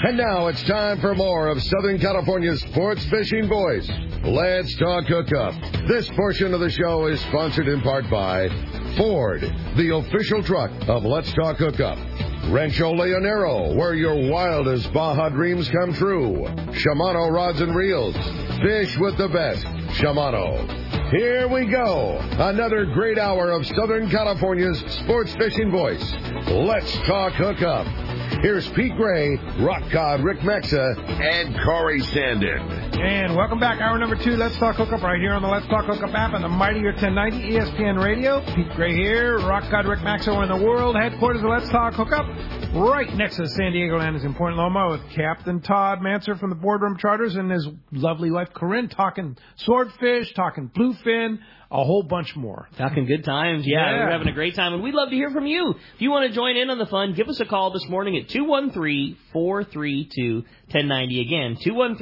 And now it's time for more of Southern California's sports fishing voice. Let's Talk Hookup. This portion of the show is sponsored in part by Ford, the official truck of Let's Talk Hookup. Rancho Leonero, where your wildest Baja dreams come true. Shimano Rods and Reels. Fish with the best. Shimano. Here we go. Another great hour of Southern California's sports fishing voice. Let's Talk Hookup. Here's Pete Gray, Rock Cod Rick Mexa, and Corey Sandin. And welcome back. Hour number 2, Let's Talk Hookup, right here on the Let's Talk Hookup app and the mightier 1090 ESPN Radio. Pete Gray here, Rock God Rick Maxo in the world headquarters of Let's Talk Hookup, right next to the San Diego Landers in Point Loma with Captain Todd Manser from the Boardroom Charters and his lovely wife Corinne, talking swordfish, talking bluefin, a whole bunch more. Talking good times. Yeah, we're having a great time, and we'd love to hear from you. If you want to join in on the fun, give us a call this morning at 213-432-1090. Again,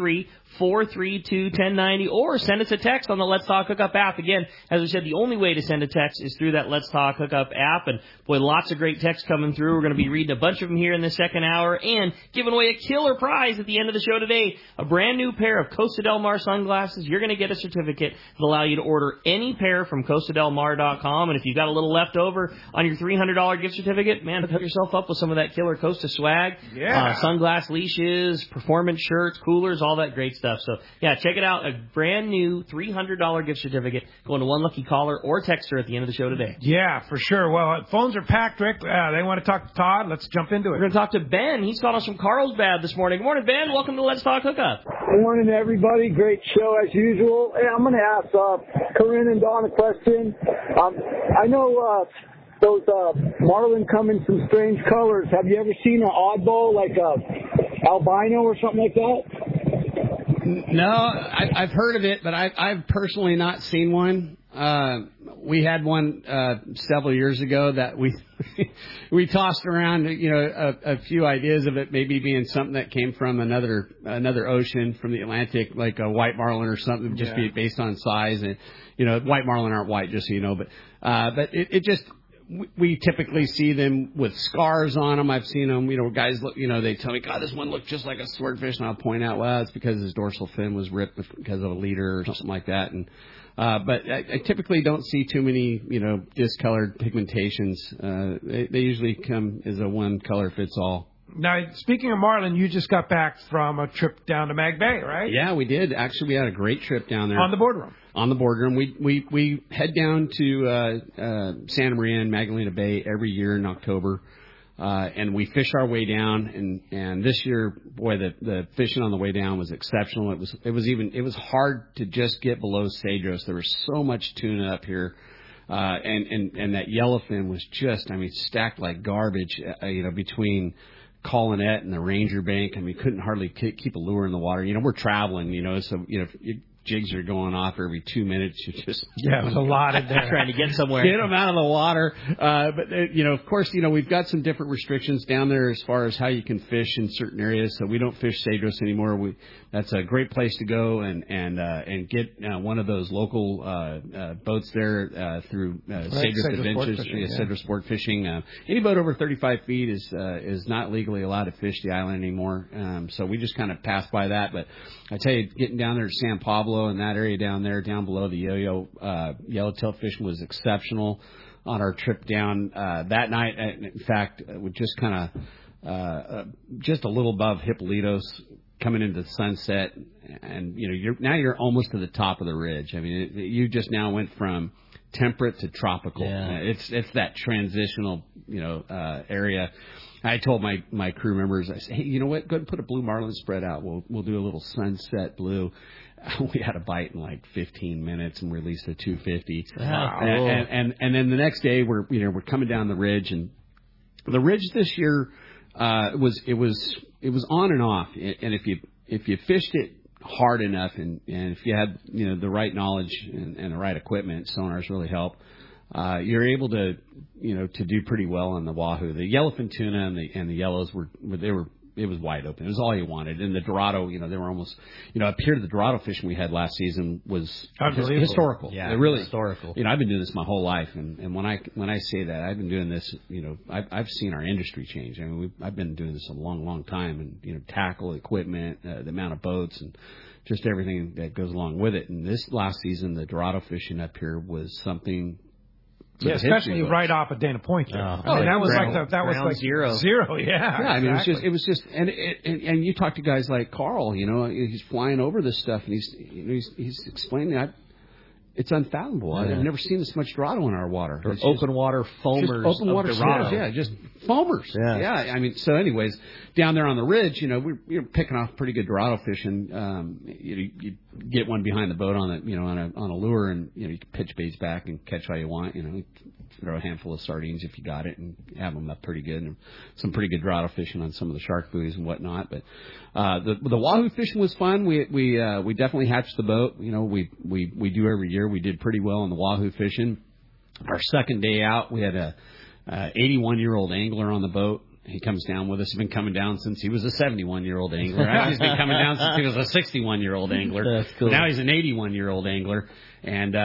213-432-1090, or send us a text on the Let's Talk Hookup app. Again, as we said, the only way to send a text is through that Let's Talk Hookup app, and boy, lots of great texts coming through. We're going to be reading a bunch of them here in the second hour, and giving away a killer prize at the end of the show today, a brand new pair of Costa Del Mar sunglasses. You're going to get a certificate that'll allow you to order any pair from CostaDelMar.com, and if you've got a little left over on your $300 gift certificate, man, hook yourself up with some of that killer Costa swag. Yeah. Sunglass leashes, performance shirts, coolers, all that great stuff. So, yeah, check it out. A brand new $300 gift certificate going to one lucky caller or texter at the end of the show today. Yeah, for sure. Well, phones are packed, Rick. They want to talk to Todd. Let's jump into it. We're going to talk to Ben. He's calling us from Carlsbad this morning. Good morning, Ben. Welcome to Let's Talk Hookup. Good morning, everybody. Great show as usual. Hey, I'm going to ask Corinne and Dawn a question. I know those marlin come in some strange colors. Have you ever seen an oddball like a albino or something like that? No, I've heard of it, but I've personally not seen one. We had one several years ago that we tossed around, a few ideas of it maybe being something that came from another ocean, from the Atlantic, like a white marlin or something, just be based on size. And white marlin aren't white, just so you know, but it just. We typically see them with scars on them. I've seen them, guys look, they tell me, God, this one looked just like a swordfish. And I'll point out, well, it's because his dorsal fin was ripped because of a leader or something like that. And, but I typically don't see too many, discolored pigmentations. They usually come as a one color fits all. Now, speaking of marlin, you just got back from a trip down to Mag Bay, right? Yeah, we did. Actually, we had a great trip down there. On the Boardroom. On the Boardroom. We head down to Santa Maria and Magdalena Bay every year in October, and we fish our way down. And this year, boy, the fishing on the way down was exceptional. It was hard to just get below Cedros. There was so much tuna up here. And that yellowfin was just, stacked like garbage, between Collinette and the Ranger Bank. Couldn't hardly keep a lure in the water. We're traveling, so, jigs are going off every 2 minutes. It was a lot of that. Trying to get somewhere. Get them out of the water. But of course, we've got some different restrictions down there as far as how you can fish in certain areas. So we don't fish Cedros anymore. That's a great place to go and get one of those local boats there through Cedros Adventures, Cedros Sport Fishing. Any boat over 35 feet is not legally allowed to fish the island anymore. So we just kind of pass by that. But I tell you, getting down there to San Pablo and that area down there, down below the yellowtail fishing was exceptional on our trip down that night. In fact, we just kind of just a little above Hippolytos, coming into the sunset, and you're almost to the top of the ridge. You just now went from temperate to tropical. Yeah. It's that transitional area. I told my crew members, I said, hey, you know what? Go ahead and put a blue marlin spread out. We'll do a little sunset blue. We had a bite in like 15 minutes and released a 250. Wow. And then the next day we're coming down the ridge, and the ridge this year it was on and off. And if you fished it hard enough and if you had the right knowledge and the right equipment, sonars really help. You're able to do pretty well on the wahoo. The yellowfin tuna and the yellows were it was wide open. It was all you wanted. And the Dorado, they were almost, up here the Dorado fishing we had last season was historical. Yeah, it really historical. I've been doing this my whole life, and when I say that, I've been doing this. I've seen our industry change. I mean, I've been doing this a long time, and tackle, equipment, the amount of boats, and just everything that goes along with it. And this last season, the Dorado fishing up here was something. Yeah, especially right off of Dana Point. There. I mean, that was like zero. Zero, yeah. Yeah, I mean, exactly. it was just, and you talk to guys like Carl, he's flying over this stuff, and he's explaining it's unfathomable. Yeah. I've never seen this much Dorado in our water. Or open water foamers. Open water Dorado. yeah, just foamers. Yeah. I mean, so anyways, down there on the ridge, we're picking off pretty good Dorado fishing. You get one behind the boat on a lure, and you can pitch baits back and catch all you want. Throw a handful of sardines if you got it, and have them up pretty good. And some pretty good Dorado fishing on some of the shark buoys and whatnot. But the wahoo fishing was fun. We definitely hatched the boat. We do every year. We did pretty well on the wahoo fishing. Our second day out, we had a 81-year-old angler on the boat. He comes down with us. He's been coming down since he was a 71-year-old angler. Actually, he's been coming down since he was a 61-year-old angler. That's cool. Now he's an 81-year-old angler. And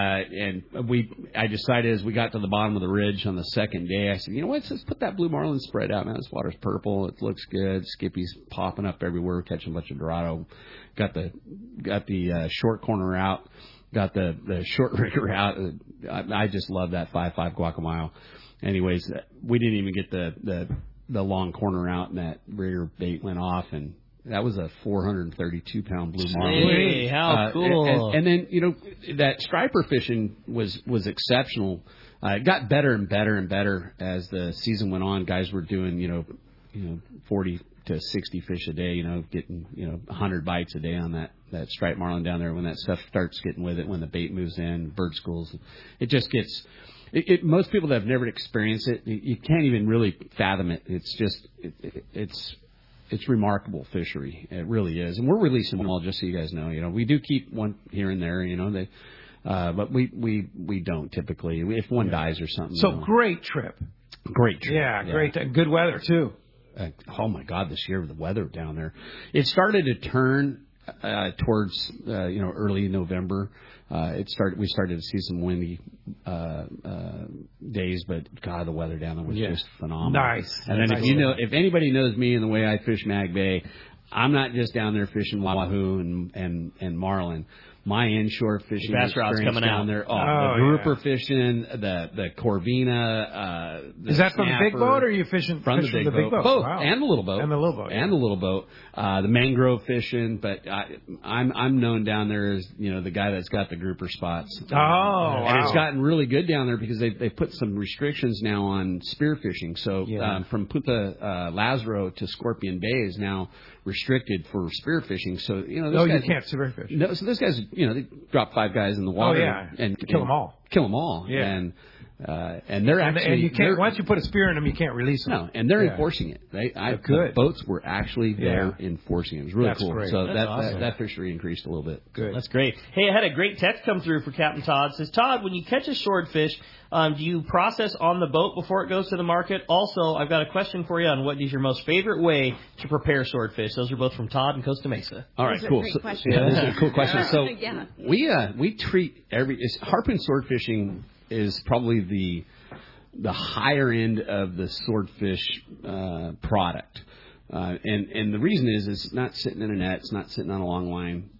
I decided as we got to the bottom of the ridge on the second day, I said, let's put that blue marlin spread out, man. This water's purple. It looks good. Skippy's popping up everywhere. We're catching a bunch of Dorado. Got the short corner out. Got the short rigger out. I just love that 5.5 guacamole. Anyways, we didn't even get the long corner out, and that rigger bait went off, and that was a 432-pound blue marlin. Hey, how cool! And then that striper fishing was exceptional. It got better and better and better as the season went on. Guys were doing 40 to 60 fish a day. Getting 100 bites a day on that striped marlin down there. When that stuff starts getting with it, when the bait moves in, bird schools, it just gets. Most people that have never experienced it, you can't even really fathom it. It's just it's remarkable fishery. It really is, and we're releasing them all just so you guys know. We do keep one here and there. But we don't typically. If one dies or something. So great trip. Great trip. Yeah, great. Good weather too. Oh my God! This year the weather down there, it started to turn towards early November. We started to see some windy days, but God, the weather down there was just phenomenal. Nice. And then if anybody knows me and the way I fish Mag Bay, I'm not just down there fishing wahoo and marlin. My inshore fishing bass rod's coming down out there. The grouper fishing, the Corvina. Is that from the big boat, or are you fishing from the big boat? Both, wow. And the little boat, the mangrove fishing. But I'm known down there as the guy that's got the grouper spots. And it's gotten really good down there because they put some restrictions now on spearfishing. So from Punta Lazaro to Scorpion Bay is now restricted for spearfishing. So you can't spearfish. No, so those guys, they drop 5 guys in the water and kill them all. Kill them all. Yeah. And they're actually and you can't once you put a spear in them, you can't release them. No, and they're enforcing it. The boats were actually there enforcing it. It was really cool. Great. So awesome. that fishery increased a little bit. Good. That's great. Hey, I had a great text come through for Captain Todd. It says, Todd, when you catch a swordfish, do you process on the boat before it goes to the market? Also, I've got a question for you on what is your most favorite way to prepare swordfish. Those are both from Todd in Costa Mesa. All right, cool. Those are a cool question. So Yeah. we treat harpoon sword fishing is probably the higher end of the swordfish product, and the reason is it's not sitting in a net, it's not sitting on a long line.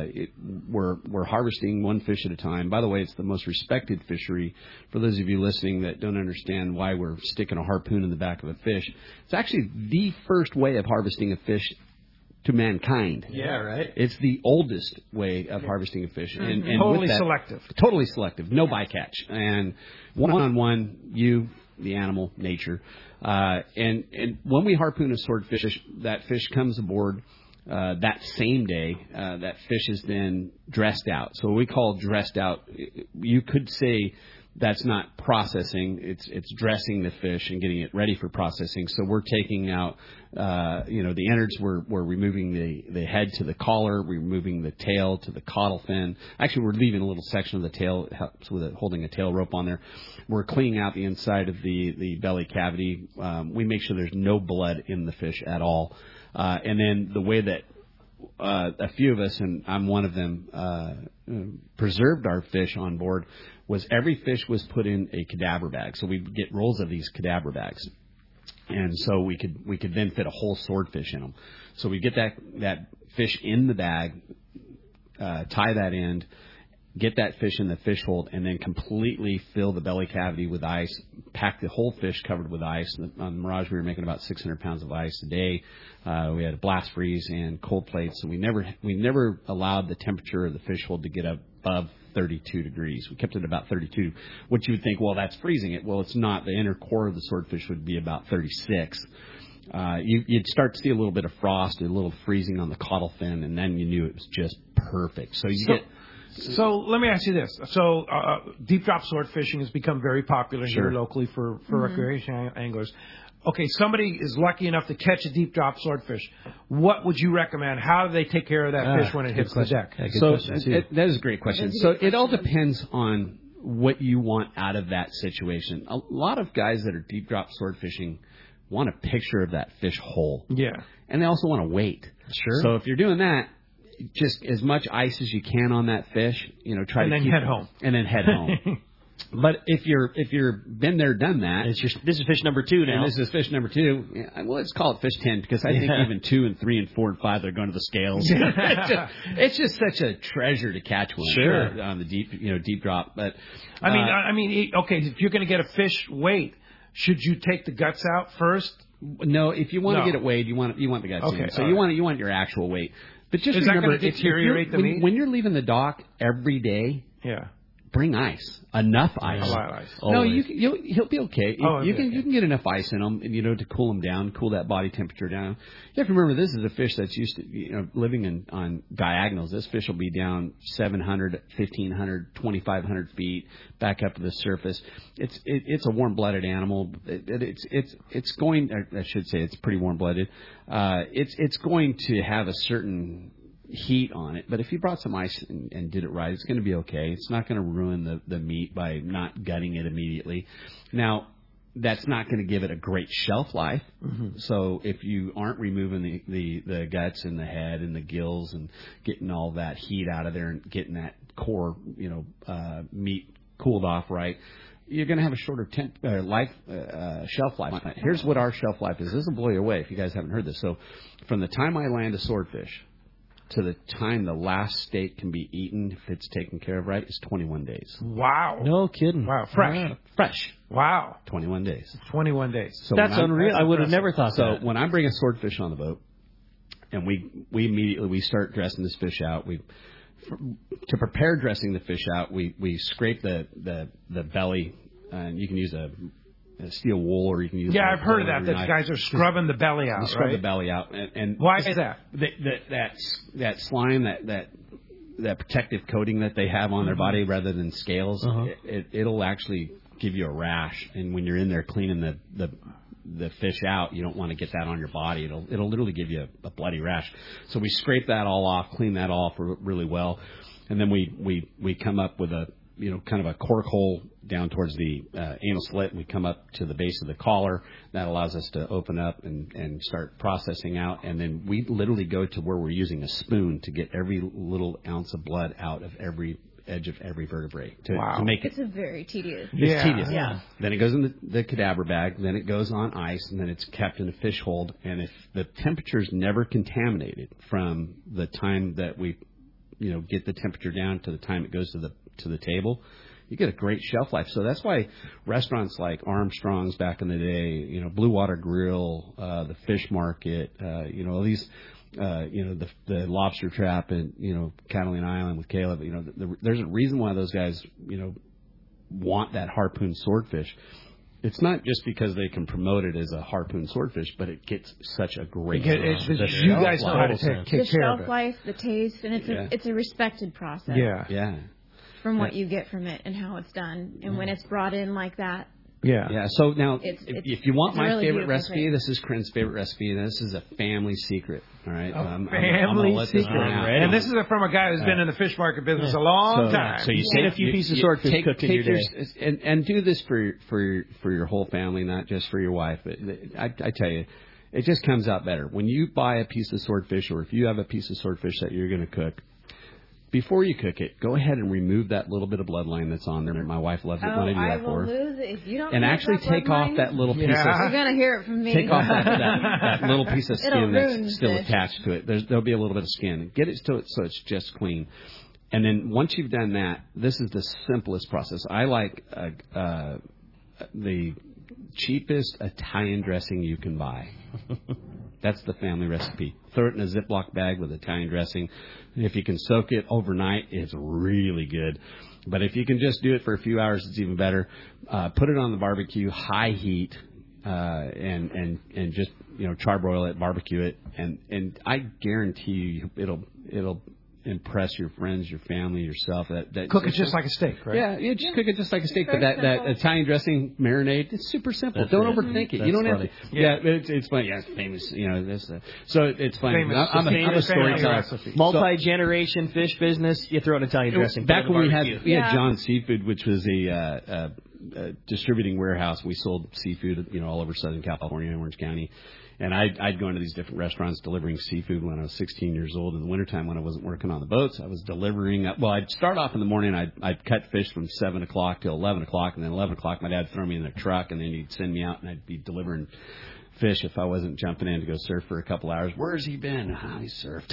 We're harvesting one fish at a time. By the way, it's the most respected fishery. For those of you listening that don't understand why we're sticking a harpoon in the back of a fish, it's actually the first way of harvesting a fish to mankind. Yeah, right. It's the oldest way of harvesting a fish, and totally selective. Totally selective, no bycatch, and one-on-one, you, the animal, nature, and when we harpoon a swordfish, that fish comes aboard. That same day, that fish is then dressed out. So what we call dressed out, you could say that's not processing. It's dressing the fish and getting it ready for processing. So we're taking out, the innards. We're removing the head to the collar. We're removing the tail to the caudal fin. Actually, we're leaving a little section of the tail. It helps with holding a tail rope on there. We're cleaning out the inside of the belly cavity. We make sure there's no blood in the fish at all. And then the way that a few of us, and I'm one of them, preserved our fish on board was every fish was put in a cadaver bag. So we'd get rolls of these cadaver bags. And so we could then fit a whole swordfish in them. So we get that fish in the bag, tie that end, get that fish in the fish hold, and then completely fill the belly cavity with ice, pack the whole fish covered with ice. On Mirage, we were making about 600 pounds of ice a day. We had a blast freeze and cold plates, and we never allowed the temperature of the fish hold to get above 32 degrees. We kept it about 32, which you would think, well, that's freezing it. Well, it's not. The inner core of the swordfish would be about 36. You'd start to see a little bit of frost, a little freezing on the caudal fin, and then you knew it was just perfect. So let me ask you this. So deep drop sword fishing has become very popular here locally for recreation anglers. Okay, somebody is lucky enough to catch a deep drop swordfish. What would you recommend? How do they take care of that fish when it hits the deck? That is a great question. So it all depends on what you want out of that situation. A lot of guys that are deep drop sword fishing want a picture of that fish whole. Yeah. And they also want to wait. Sure. So if you're doing that, just as much ice as you can on that fish, try and to then head home. And then head home. But if you're been there, done that, this is fish number 2 now. And this is fish number 2. Yeah, well, let's call it fish 10 because I think even 2 and 3 and 4 and 5 they're going to the scales. It's just such a treasure to catch one on the deep drop. But I mean, okay, if you're going to get a fish weight, should you take the guts out first? No, if you want to get it weighed, you want the guts in. So you want your actual weight. But just is remember, that going to deteriorate the meat? When you're leaving the dock every day, bring ice, enough ice. A lot of ice. No, he'll be okay. You can get enough ice in him, to cool him down, cool that body temperature down. You have to remember, this is a fish that's used to living on diagonals. This fish will be down 700, 1,500, 2,500 feet back up to the surface. It's a warm-blooded animal. It's going. I should say it's pretty warm-blooded. It's going to have a certain heat on it, but if you brought some ice and did it right, it's going to be okay. It's not going to ruin the meat by not gutting it immediately. Now, that's not going to give it a great shelf life. Mm-hmm. So if you aren't removing the guts and the head and the gills and getting all that heat out of there and getting that core meat cooled off right, you're going to have a shorter shelf life. Here's what our shelf life is. This will blow you away if you guys haven't heard this. So from the time I land a swordfish to the time the last steak can be eaten, if it's taken care of right, is 21 days. Wow. No kidding. Wow. Fresh. Yeah. Fresh. Wow. 21 days. 21 days. So that's unreal. I would have never thought that. So when I bring a swordfish on the boat, and we immediately start dressing this fish out, to prepare dressing the fish out, we scrape the belly, and you can use a steel wool, or you can use. Yeah, I've heard of that. That guys are scrubbing the belly out. Scrub the belly out, and why is that? That slime, that protective coating that they have on their body, rather than scales, it'll actually give you a rash. And when you're in there cleaning the fish out, you don't want to get that on your body. It'll literally give you a bloody rash. So we scrape that all off, clean that off really well, and then we come up with a kind of a cork hole down towards the anal slit. We come up to the base of the collar. That allows us to open up and start processing out. And then we literally go to where we're using a spoon to get every little ounce of blood out of every edge of every vertebrae to make it. It's a very tedious. It's tedious. Yeah. Then it goes in the cadaver bag. Then it goes on ice, and then it's kept in a fish hold. And if the temperature is never contaminated from the time that we get the temperature down to the time it goes to the table, you get a great shelf life. So that's why restaurants like Armstrong's back in the day, Blue Water Grill, the Fish Market, these, the Lobster Trap and Catalina Island with Caleb. There's a reason why those guys want that harpoon swordfish. It's not just because they can promote it as a harpoon swordfish, but it gets such a great. You guys know how to take care of it. The shelf life, the taste, and it's a respected process. Yeah. From what you get from it and how it's done, and when it's brought in like that. Yeah. So now, if you want my really favorite recipe, this is Corinne's favorite recipe, and this is a family secret. All right, family secret. And this is from a guy who's been in the fish market business a long time. So you take a few pieces of swordfish cooked in your day, and do this for your whole family, not just for your wife. But I tell you, it just comes out better. When you buy a piece of swordfish, or if you have a piece of swordfish that you're going to cook, before you cook it, go ahead and remove that little bit of bloodline that's on there. My wife loves it when I do that for her. Lose it if you don't. And actually take off that little piece of... You're going to hear it from me. Take off that little piece of skin that's still attached to it. There'll be a little bit of skin. Get it so it's just clean. And then once you've done that, this is the simplest process. I like the cheapest Italian dressing you can buy. That's the family recipe. Throw it in a Ziploc bag with Italian dressing. If you can soak it overnight, it's really good. But if you can just do it for a few hours, it's even better. Put it on the barbecue, high heat, and just charbroil it, barbecue it, and I guarantee you it'll impress your friends, your family, yourself. That cook it just like a steak, right? Yeah, just cook it just like a steak. But that Italian dressing marinade, it's super simple. Don't overthink it. You don't have to. Yeah, it's funny. Yeah, it's famous. So it's funny. I'm a storyteller. Multi-generation fish business. You throw an Italian dressing. Back when we had John Seafood, which was a distributing warehouse. We sold seafood, all over Southern California and Orange County. And I'd go into these different restaurants delivering seafood when I was 16 years old. In the wintertime, when I wasn't working on the boats, I was delivering. Well, I'd start off in the morning. I'd cut fish from 7 o'clock till 11 o'clock. And then 11 o'clock, my dad would throw me in a truck. And then he'd send me out, and I'd be delivering fish if I wasn't jumping in to go surf for a couple hours. Where's he been? He surfed.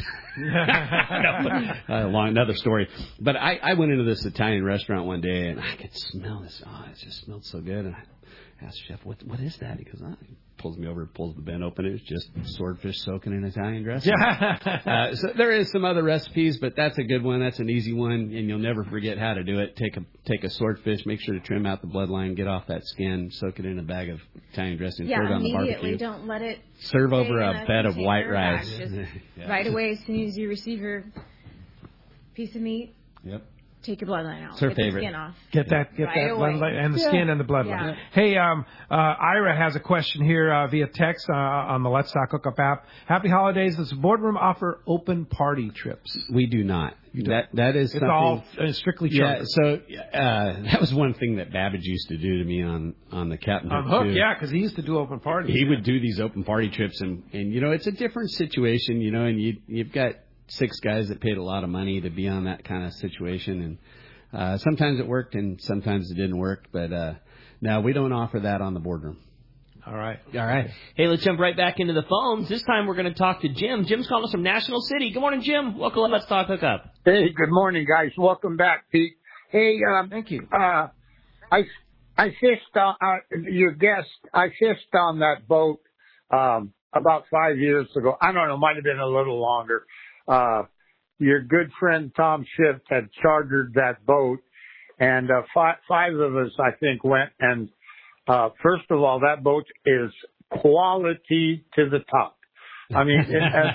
Another story. But I went into this Italian restaurant one day, and I could smell this. It just smelled so good. And I asked the chef, what is that? He goes, he pulls me over, pulls the bin open. It was just swordfish soaking in Italian dressing. So there is some other recipes, but that's a good one. That's an easy one, and you'll never forget how to do it. Take a swordfish, make sure to trim out the bloodline, get off that skin, soak it in a bag of Italian dressing, throw it on the barbecue. Don't let it serve over a bed of white rice. Just right away, as soon as you receive your piece of meat. Yep. Take your bloodline out. It's her favorite. The skin off. Get that bloodline and the skin and the bloodline. Yeah. Hey, Ira has a question here via text on the Let's Talk Hookup app. Happy holidays. Does the boardroom offer open party trips? We do not. That is it's all strictly chartered. Yeah, so that was one thing that Babbage used to do to me on the Captain Hook. Yeah, because he used to do open parties. He would do these open party trips, and it's a different situation, and you've got 6 guys that paid a lot of money to be on that kind of situation, and sometimes it worked and sometimes it didn't work, but no, we don't offer that on the boardroom. All right. Hey, let's jump right back into the phones. This time we're going to talk to Jim. Jim's calling us from National City. Good morning, Jim. Welcome to Let's Talk Hookup. Hey, good morning, guys. Welcome back, Pete. Hey, thank you. I fished your guest. I fished on that boat about 5 years ago. I don't know, might have been a little longer. Your good friend Tom Schiff had chartered that boat, and 5 of us, I think, went. And first of all, that boat is quality to the top. I mean,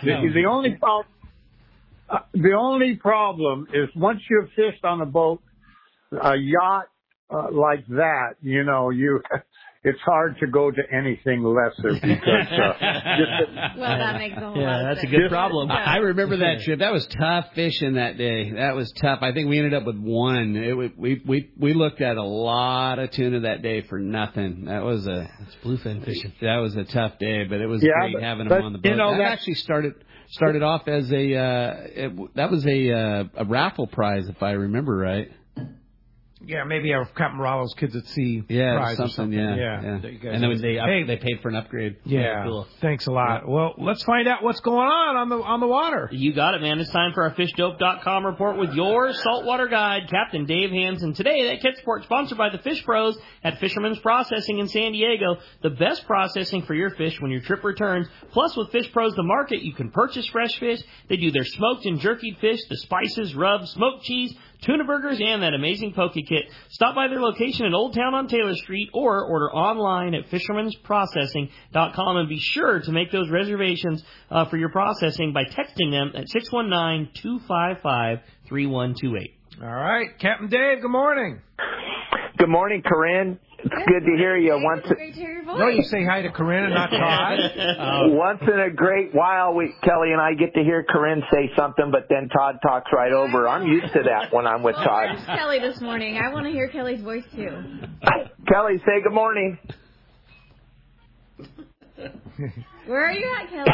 the only problem is once you've fished on a boat, a yacht like that, it's hard to go to anything lesser because well, that makes a whole lot of that's sense. a good problem. I remember that trip. That was tough fishing that day. That was tough. I think we ended up with 1. We looked at a lot of tuna that day for nothing. That's bluefin fishing. That was a tough day, but it was great having them on the boat. That actually started off as a raffle prize, if I remember right. Yeah, maybe our Captain Rollo's Kids at Sea prize or something. Yeah. And then they paid for an upgrade. Yeah, cool. Thanks a lot. Well, let's find out what's going on the water. You got it, man. It's time for our FishDope.com report with your saltwater guide, Captain Dave Hansen. Today, that Kit Report sponsored by the Fish Pros at Fisherman's Processing in San Diego. The best processing for your fish when your trip returns. Plus, with Fish Pros The Market, you can purchase fresh fish. They do their smoked and jerkied fish, the spices, rubs, smoked cheese, tuna burgers, and that amazing poke kit. Stop by their location in Old Town on Taylor Street or order online at fishermansprocessing.com, and be sure to make those reservations for your processing by texting them at 619-255-3128. All right. Captain Dave, good morning. Good morning, Corinne. It's good to hear you. Great to hear your voice. No, you say hi to Corinne and not Todd. Once in a great while, Kelly and I get to hear Corinne say something, but then Todd talks right over. I'm used to that when I'm with Todd. Where's Kelly this morning? I want to hear Kelly's voice, too. Kelly, say good morning. Where are you at, Kelly?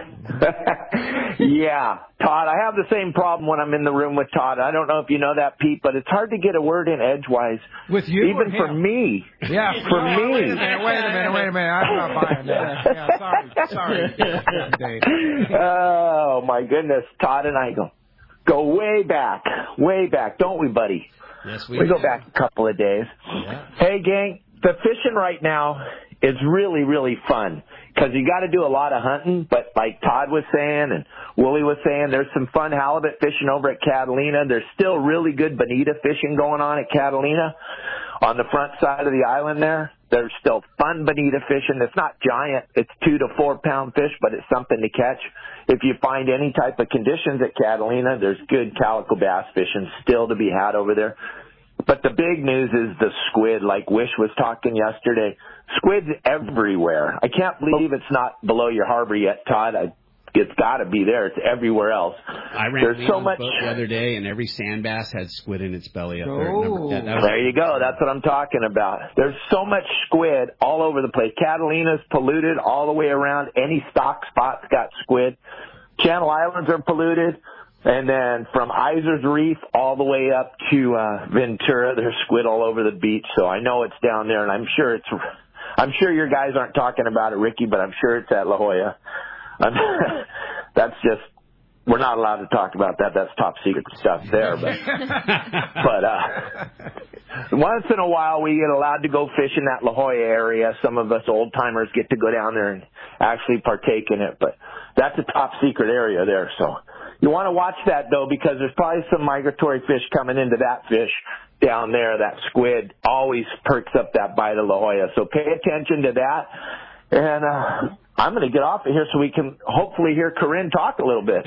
Yeah, Todd, I have the same problem when I'm in the room with Todd. I don't know if you know that, Pete, but it's hard to get a word in edgewise. With you, even for me. Yeah, for me. Wait a minute. I'm not buying that. Yeah, sorry, Dave. Oh my goodness, Todd and I go way back, don't we, buddy? Yes, we go back a couple of days. Yeah. Hey, gang, the fishing right now is really, really fun because you got to do a lot of hunting. But like Todd was saying and Willie was saying, there's some fun halibut fishing over at Catalina. There's still really good bonita fishing going on at Catalina on the front side of the island there. There's still fun bonita fishing. It's not giant. It's 2 to 4 pound fish, but it's something to catch. If you find any type of conditions at Catalina, there's good calico bass fishing still to be had over there. But the big news is the squid, like Wish was talking yesterday. Squid's everywhere. I can't believe it's not below your harbor yet, Todd. It's got to be there. It's everywhere else. I ran There's so much boat the other day, and every sand bass had squid in its belly up there. There you go. That's what I'm talking about. There's so much squid all over the place. Catalina's polluted all the way around. Any stock spot's got squid. Channel Islands are polluted. And then from Iser's Reef all the way up to Ventura, there's squid all over the beach. So I know it's down there, and I'm sure your guys aren't talking about it, Ricky, but I'm sure it's at La Jolla. That's just, we're not allowed to talk about that. That's top secret stuff there. But once in a while we get allowed to go fish in that La Jolla area. Some of us old timers get to go down there and actually partake in it. But that's a top secret area there. So you want to watch that though, because there's probably some migratory fish coming into that fish down there. That squid always perks up that bite of La Jolla. So pay attention to that. And I'm going to get off of here so we can hopefully hear Corinne talk a little bit.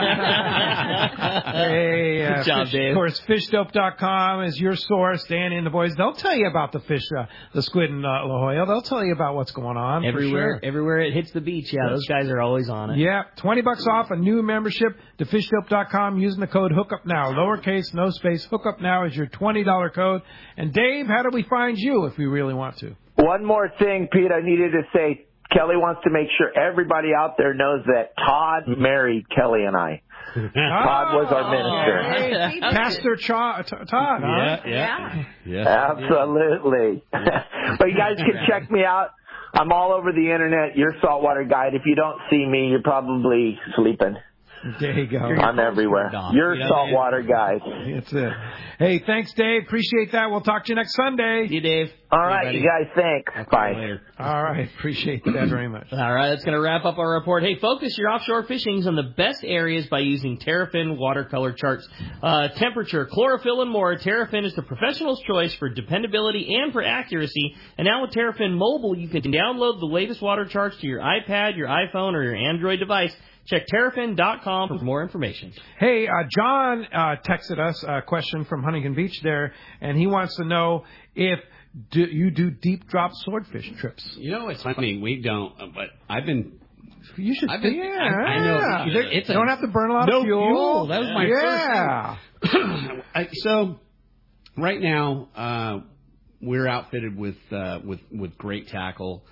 Hey, good job, Dave. Of course, fishdope.com is your source. Danny and the boys, they'll tell you about the fish, the squid in La Jolla. They'll tell you about what's going on. Everywhere, for sure. everywhere it hits the beach. Yeah, those guys are always on it. Yeah, $20 off a new membership to fishdope.com using the code HookUpNow. Lowercase, no space. HookUpNow is your $20 code. And Dave, how do we find you if we really want to? One more thing, Pete, I needed to say. Kelly wants to make sure everybody out there knows that Todd married Kelly and I. Todd was our minister. Hey, Pastor Todd, huh? Yeah. Absolutely. But you guys can check me out. I'm all over the internet, your saltwater guide. If you don't see me, you're probably sleeping. There you go. I'm everywhere. Your saltwater guide. That's it. Hey, thanks, Dave. Appreciate that. We'll talk to you next Sunday. See you, Dave. All right, you guys. Thanks. Bye. Later. All right. Appreciate that very much. All right, that's going to wrap up our report. Hey, focus your offshore fishings on the best areas by using Terrafin watercolor charts. Temperature, chlorophyll, and more. Terrafin is the professional's choice for dependability and for accuracy. And now with Terrafin Mobile, you can download the latest water charts to your iPad, your iPhone, or your Android device. Check Terrafin.com for more information. Hey, John texted us a question from Huntington Beach there, and he wants to know if you do deep drop swordfish trips. You know, it's funny, we don't, but I've been... You should. I know. You don't have to burn a lot of fuel. That was my first thing. So, right now, we're outfitted with great tackle,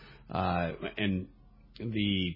and the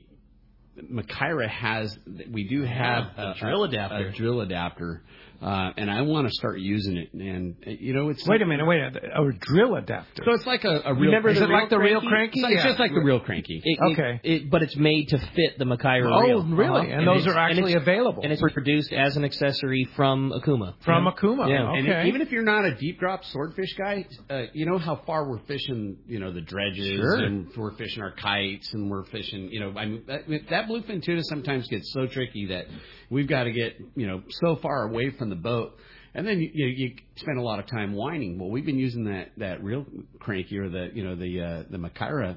Makyra we do have a drill adapter, and I want to start using it. And it's wait a minute, a drill adapter. So it's like a real. Remember, is it like the real cranky? It's just like the real cranky. But it's made to fit the Makyra reel. Oh, really? And those are actually available. And it's produced as an accesssory from Akuma. Akuma. Yeah. Okay. And even if you're not a deep drop swordfish guy, you know how far we're fishing. The dredges, and we're fishing our kites, and we're fishing. That bluefin tuna sometimes gets so tricky that we've got to get so far away from the boat, and then you spend a lot of time whining. Well, we've been using that real cranky or the Makyra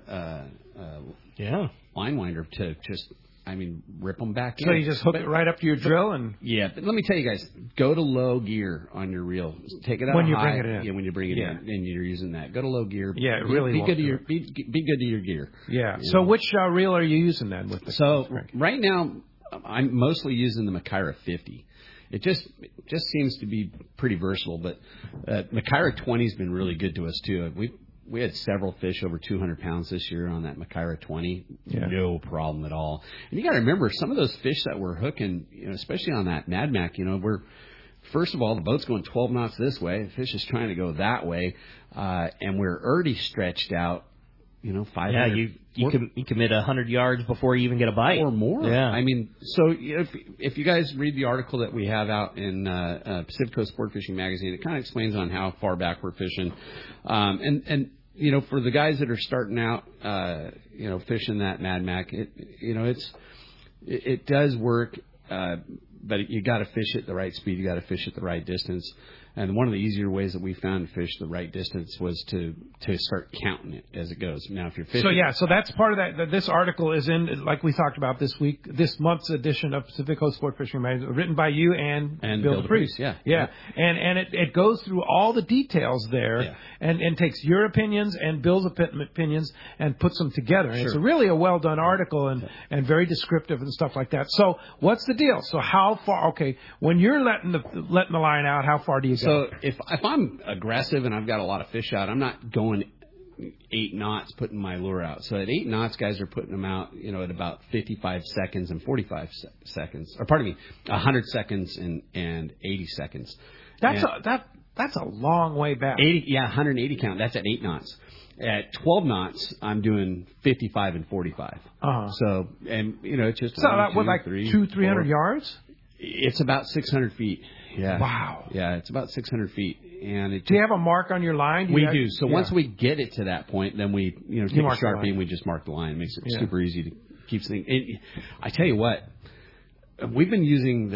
line winder to just rip them back in. So you just hook it right up to your drill and... Yeah, but let me tell you guys, go to low gear on your reel. Take it out when you high. Bring it in. Yeah, when you bring it in and you're using that. Go to low gear. Yeah, really be good to your be good to your gear. Yeah. So which reel are you using then with the right now, I'm mostly using the Makyra 50. It just seems to be pretty versatile, but Makyra 20's been really good to us too. we had several fish over 200 pounds this year on that Makaira 20. No problem at all. And you got to remember, some of those fish that we're hooking, especially on that Mad Mac, first of all, the boat's going 12 knots this way. The fish is trying to go that way. And we're already stretched out, 500. Yeah, you commit 100 yards before you even get a bite. Or more. Yeah. I mean, so if you guys read the article that we have out in Pacific Coast Sport Fishing Magazine, it kind of explains on how far back we're fishing. And for the guys that are starting out, fishing that Mad Mac, it does work, but you got to fish at the right speed. You got to fish at the right distance. And one of the easier ways that we found to fish the right distance was to start counting it as it goes. Now, if you're fishing... So that's part of that. This article is in, like we talked about this month's edition of Pacific Coast Sport Fishing Magazine, written by you and Bill DePriest. Yeah. And it goes through all the details there and takes your opinions and Bill's opinions and puts them together. And it's really a well-done article and very descriptive and stuff like that. So what's the deal? So how far... Okay, when you're letting the line out, how far do you go? So if I'm aggressive and I've got a lot of fish out, I'm not going 8 knots putting my lure out. So at 8 knots, guys are putting them out, at about 55 seconds and 45 seconds. Or pardon me, 100 seconds and 80 seconds. That's a long way back. 180 count. That's at 8 knots. At 12 knots, I'm doing 55 and 45. So, and it's just that was like 200-300 yards. It's about 600 feet. Yeah. Wow. Yeah, it's about 600 feet. And do you have a mark on your line? We do. So once we get it to that point, then we, take a Sharpie and we just mark the line. It makes it super easy to keep things. I tell you what, we've been using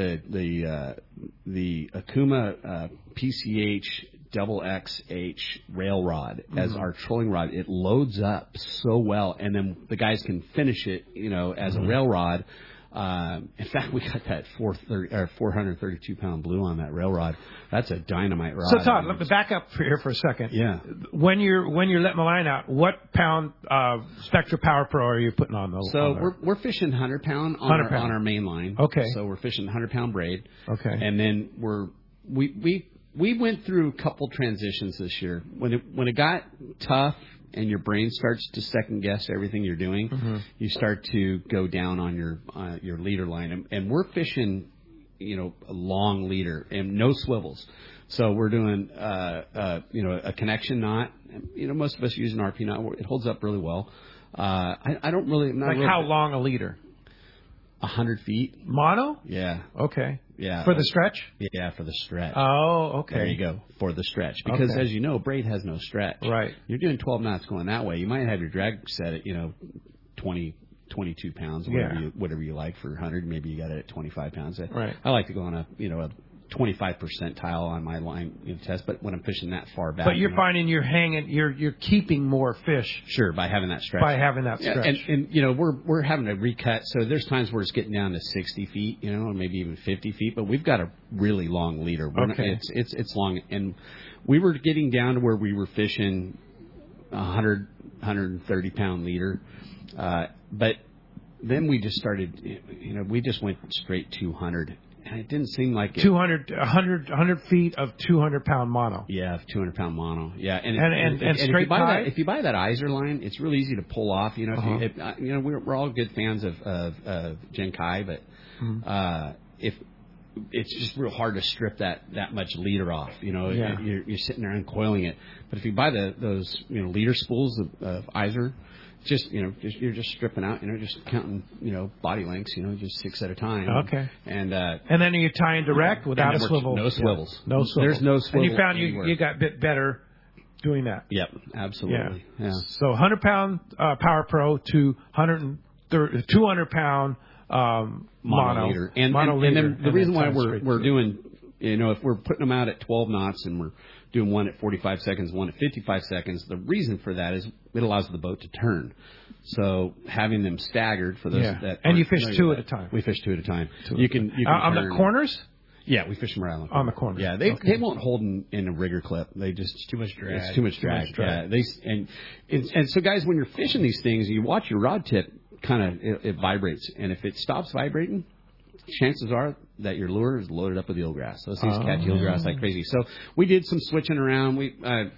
the Akuma PCH XXH rail rod as our trolling rod. It loads up so well, and then the guys can finish it, as a rail rod. In fact, we got that 432-pound blue on that railroad. That's a dynamite rod. So Todd, let me back up here for a second. Yeah. When you're letting the line out, what pound Spectra Power Pro are you putting on those? So we're fishing 100-pound on our main line. Okay. So we're fishing 100-pound braid. Okay. And then we went through a couple transitions this year. When it got tough and your brain starts to second guess everything you're doing, you start to go down on your leader line, and we're fishing, a long leader and no swivels. So we're doing, a connection knot. Most of us use an RP knot. It holds up really well. I don't really. How long a leader? 100 feet. Mono? Yeah. Okay. Yeah. For the stretch? Yeah, for the stretch. Oh, okay. There you go, for the stretch. Because as you know, braid has no stretch. Right. You're doing 12 knots going that way. You might have your drag set at, 20, 22 pounds, whatever you like for 100. Maybe you got it at 25 pounds. Right. I like to go on a 25 percentile on my line test, but when I'm fishing that far back. But you're finding you're keeping more fish. Sure, by having that stretch. Stretch. And we're having to recut, so there's times where it's getting down to 60 feet, or maybe even 50 feet, but we've got a really long leader. It's long, and we were getting down to where we were fishing 130 pound leader, but then we just started, we just went straight 200. And it didn't seem like it. 100 feet of 200-pound mono. Yeah, 200-pound mono. Yeah, and straight tie. If you buy that Iser line, it's really easy to pull off. We're all good fans of Genkai, but if it's just real hard to strip that much leader off. You're sitting there uncoiling it. But if you buy those leader spools of Iser. You're just stripping out, just counting, body lengths, just 6 at a time. Okay. And then you're tying direct without a swivel. No swivels. No swivels. There's no swivel. And you found you got a bit better doing that. Yep, absolutely. Yeah. So 100-pound Power Pro to 200-pound mono leader. And then the reason why we're doing, if we're putting them out at 12 knots and we're doing one at 45 seconds, one at 55 seconds. The reason for that is it allows the boat to turn. So having them staggered for those that and you fish 2 at a time. We fish 2 at a time. You can on turn. The corners. Yeah, we fish them around on the corners. Yeah, they won't hold in a rigger clip. They just too much drag. It's too much drag. Yeah, and so guys, when you're fishing these things, you watch your rod tip kind of it vibrates, and if it stops vibrating, chances are that your lure is loaded up with eelgrass. Those things catch eelgrass like crazy. So we did some switching around.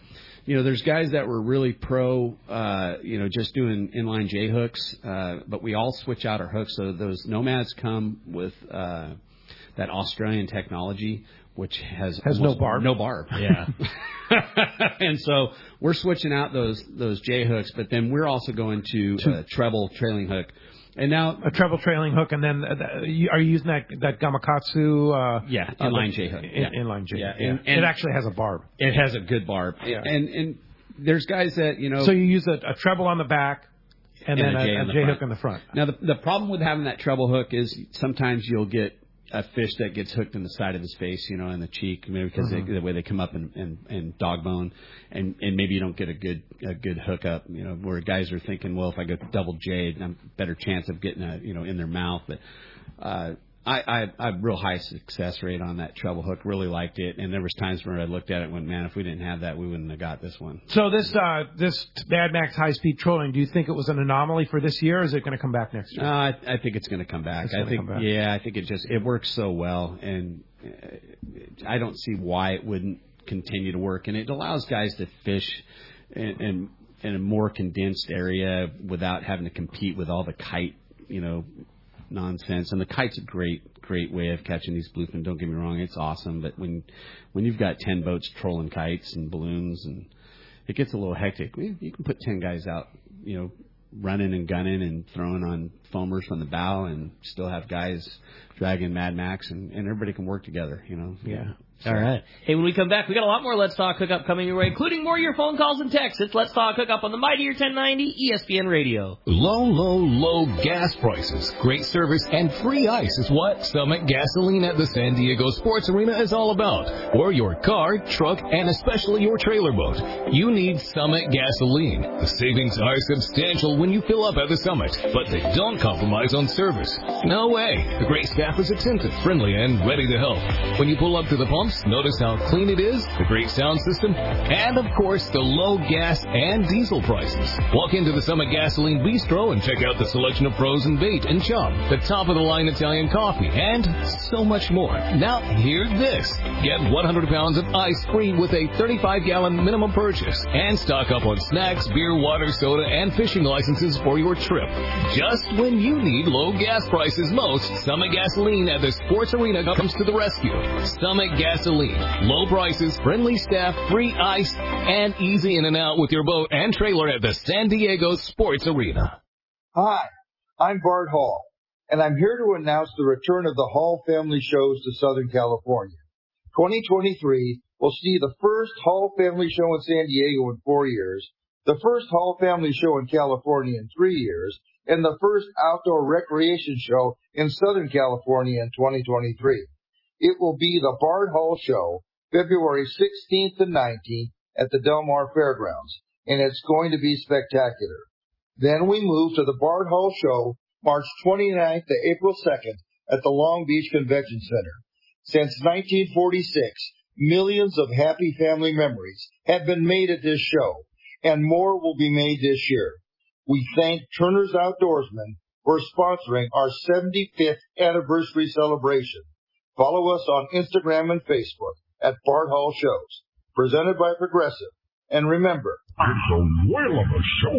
there's guys that were really pro, just doing inline J hooks, but we all switch out our hooks. So those Nomads come with that Australian technology, which has no barb. No barb. Yeah. And so we're switching out those J hooks, but then we're also going to a treble trailing hook. And now a treble trailing hook, and then are you using that Gamakatsu? Inline J hook. Inline J. Yeah, and it actually has a barb. It has a good barb. Yeah. And there's guys that So you use a treble on the back, and then a J hook in the front. Now the problem with having that treble hook is sometimes you'll get a fish that gets hooked in the side of his face, in the cheek, maybe because the way they come up and dog bone, and maybe you don't get a good hookup, where guys are thinking, well, if I go double J, I'm better chance of getting in their mouth. But I real high success rate on that treble hook. Really liked it, and there was times where I looked at it and went, man, if we didn't have that, we wouldn't have got this one. So this Mad Max high speed trolling, do you think it was an anomaly for this year, or is it going to come back next year? I think it's going to come back. I think it works so well, and I don't see why it wouldn't continue to work. And it allows guys to fish in a more condensed area without having to compete with all the kite, nonsense. And the kite's a great way of catching these bluefin. Don't get me wrong, it's awesome. But when you've got 10 boats trolling kites and balloons, and it gets a little hectic. You can put 10 guys out, running and gunning and throwing on foamers from the bow, and still have guys dragging Mad Max, and everybody can work together. Yeah. So. All right. Hey, when we come back, we got a lot more Let's Talk Hookup coming your way, including more of your phone calls and texts. It's Let's Talk Hookup on the Mightier 1090 ESPN Radio. Low gas prices, great service, and free ice is what Summit Gasoline at the San Diego Sports Arena is all about. For your car, truck, and especially your trailer boat, you need Summit Gasoline. The savings are substantial when you fill up at the Summit, but they don't compromise on service. No way. The great staff is attentive, friendly, and ready to help. When you pull up to the pumps, notice how clean it is, the great sound system, and of course the low gas and diesel prices. Walk into the Summit Gasoline Bistro and check out the selection of frozen bait and chum, the top of the line Italian coffee, and so much more. Now hear this. Get 100 pounds of ice free with a 35-gallon minimum purchase, and stock up on snacks, beer, water, soda, and fishing licenses for your trip. Just when you need low gas prices most, Summit Gasoline at the Sports Arena comes to the rescue. Summit Gasoline. Low prices, friendly staff, free ice, and easy in and out with your boat and trailer at the San Diego Sports Arena. Hi, I'm Bart Hall, and I'm here to announce the return of the Hall Family Shows to Southern California. 2023 will see the first Hall Family Show in San Diego in 4 years, the first Hall Family Show in California in 3 years, and the first outdoor recreation show in Southern California in 2023. It will be the Bart Hall Show, February 16th and 19th at the Del Mar Fairgrounds, and it's going to be spectacular. Then we move to the Bart Hall Show, March 29th to April 2nd at the Long Beach Convention Center. Since 1946, millions of happy family memories have been made at this show, and more will be made this year. We thank Turner's Outdoorsman for sponsoring our 75th anniversary celebration. Follow us on Instagram and Facebook at Bart Hall Shows, presented by Progressive. And remember, it's a whale of a show.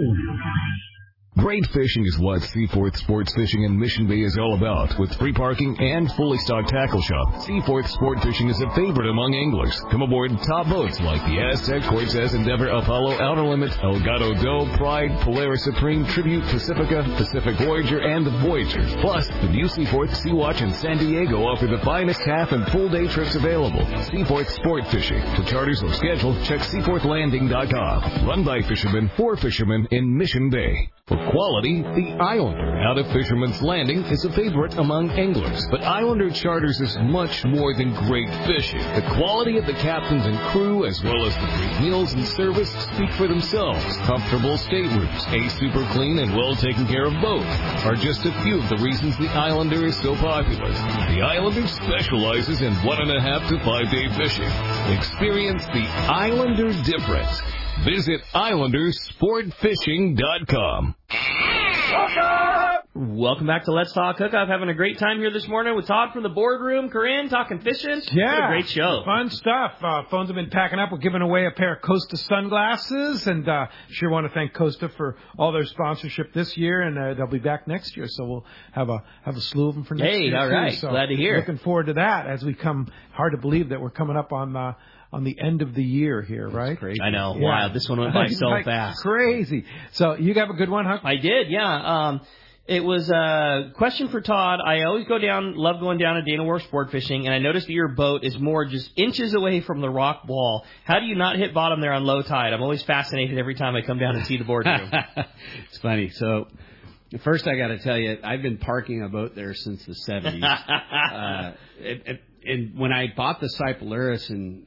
Great fishing is what Seaforth Sports Fishing in Mission Bay is all about. With free parking and fully stocked tackle shop, Seaforth Sport Fishing is a favorite among anglers. Come aboard top boats like the Aztec, Cortez, Endeavor, Apollo, Outer Limits, Elgato Doe, Pride, Polaris Supreme, Tribute, Pacifica, Pacific Voyager, and the Voyager. Plus, the new Seaforth Sea-Watch in San Diego offer the finest half and full day trips available. Seaforth Sport Fishing. For charters or schedule, check seaforthlanding.com. Run by fishermen for fishermen in Mission Bay. For quality, the Islander out of Fisherman's Landing is a favorite among anglers. But Islander Charters is much more than great fishing. The quality of the captains and crew, as well as the great meals and service, speak for themselves. Comfortable staterooms, a super clean and well taken care of boat are just a few of the reasons the Islander is so popular. The Islander specializes in 1.5 to 5 day fishing. Experience the Islander difference. Visit IslanderSportFishing.com. Welcome back to Let's Talk Hookup. Having a great time here this morning with Todd from the boardroom. Corinne, talking fishing. Yeah. What a great show. Fun stuff. Phones have been packing up. We're giving away a pair of Costa sunglasses. And sure want to thank Costa for all their sponsorship this year. And they'll be back next year. So we'll have a slew of them for next year. Hey, all right. So glad to hear. Looking forward to that as we come. Hard to believe that we're coming up on the end of the year here, right? Crazy. I know. Yeah. Wow, this one went by so fast. Crazy. So you have a good one, huh? I did, yeah. It was a question for Todd. I always love going down to Dana Wharf sport fishing, and I noticed that your boat is more just inches away from the rock wall. How do you not hit bottom there on low tide? I'm always fascinated every time I come down and see the boardroom. It's funny. So first I got to tell you, I've been parking a boat there since the 70s. And when I bought the Cypolaris in